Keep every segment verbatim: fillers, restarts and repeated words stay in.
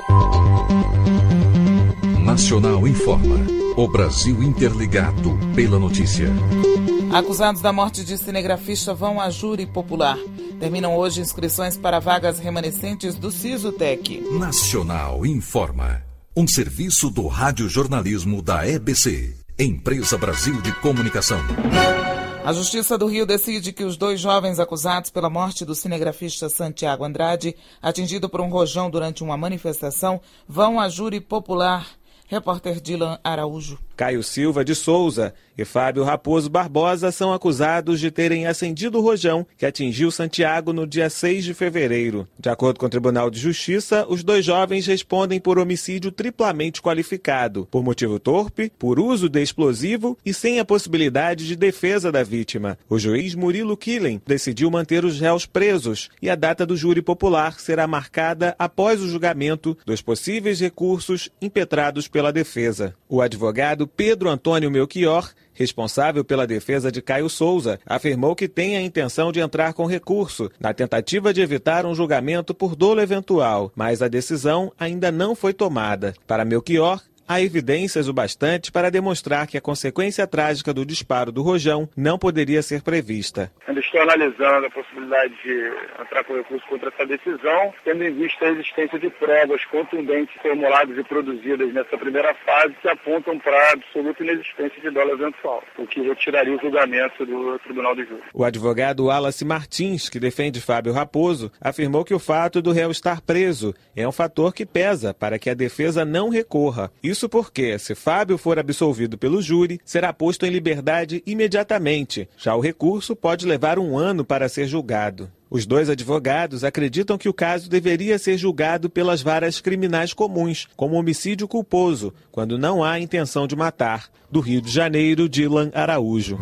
Nacional informa. O Brasil interligado pela notícia. Acusados da morte de cinegrafista vão a júri popular. Terminam hoje inscrições para vagas remanescentes do Sisutec. Nacional informa. Um serviço do radiojornalismo da E B C, Empresa Brasil de Comunicação. A Justiça do Rio decide que os dois jovens acusados pela morte do cinegrafista Santiago Andrade, atingido por um rojão durante uma manifestação, vão a júri popular. Repórter Dylan Araújo. Caio Silva de Souza e Fábio Raposo Barbosa são acusados de terem acendido o rojão que atingiu Santiago no dia seis de fevereiro. De acordo com o Tribunal de Justiça, os dois jovens respondem por homicídio triplamente qualificado, por motivo torpe, por uso de explosivo e sem a possibilidade de defesa da vítima. O juiz Murilo Killen decidiu manter os réus presos e a data do júri popular será marcada após o julgamento dos possíveis recursos impetrados pela defesa. O advogado Pedro Antônio Melchior, responsável pela defesa de Caio Souza, afirmou que tem a intenção de entrar com recurso na tentativa de evitar um julgamento por dolo eventual, mas a decisão ainda não foi tomada. Para Melchior, há evidências o bastante para demonstrar que a consequência trágica do disparo do rojão não poderia ser prevista. Ainda estou analisando a possibilidade de entrar com recurso contra essa decisão, tendo em vista a existência de provas contundentes formuladas e produzidas nessa primeira fase que apontam para a absoluta inexistência de dolo eventual, o que retiraria o julgamento do Tribunal de Júri. O advogado Wallace Martins, que defende Fábio Raposo, afirmou que o fato do réu estar preso é um fator que pesa para que a defesa não recorra. Isso Isso porque, se Fábio for absolvido pelo júri, será posto em liberdade imediatamente. Já o recurso pode levar um ano para ser julgado. Os dois advogados acreditam que o caso deveria ser julgado pelas varas criminais comuns, como homicídio culposo, quando não há intenção de matar. Do Rio de Janeiro, Dylan Araújo.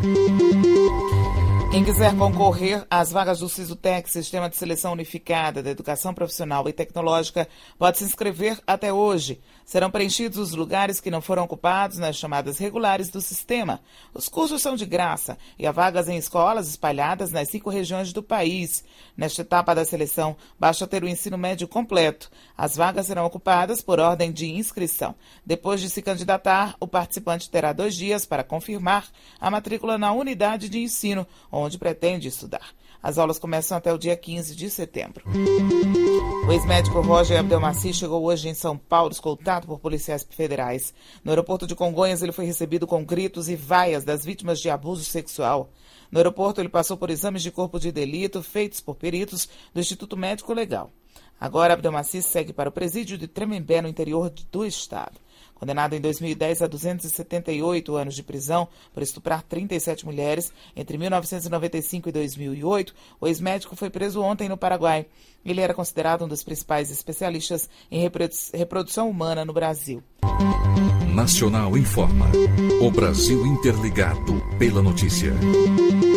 Quem quiser concorrer às vagas do Sisutec, Sistema de Seleção Unificada da Educação Profissional e Tecnológica, pode se inscrever até hoje. Serão preenchidos os lugares que não foram ocupados nas chamadas regulares do sistema. Os cursos são de graça e há vagas em escolas espalhadas nas cinco regiões do país. Nesta etapa da seleção, basta ter o ensino médio completo. As vagas serão ocupadas por ordem de inscrição. Depois de se candidatar, o participante terá dois dias para confirmar a matrícula na unidade de ensino, onde pretende estudar. As aulas começam até o dia quinze de setembro. O ex-médico Roger Abdelmaci chegou hoje em São Paulo, escoltado por policiais federais. No aeroporto de Congonhas, ele foi recebido com gritos e vaias das vítimas de abuso sexual. No aeroporto, ele passou por exames de corpo de delito feitos por peritos do Instituto Médico Legal. Agora, Abdelmaci segue para o presídio de Tremembé, no interior do estado. Condenado em dois mil e dez a duzentos e setenta e oito anos de prisão por estuprar trinta e sete mulheres entre mil novecentos e noventa e cinco e dois mil e oito, o ex-médico foi preso ontem no Paraguai. Ele era considerado um dos principais especialistas em reprodu- reprodução humana no Brasil. Nacional informa. O Brasil interligado pela notícia.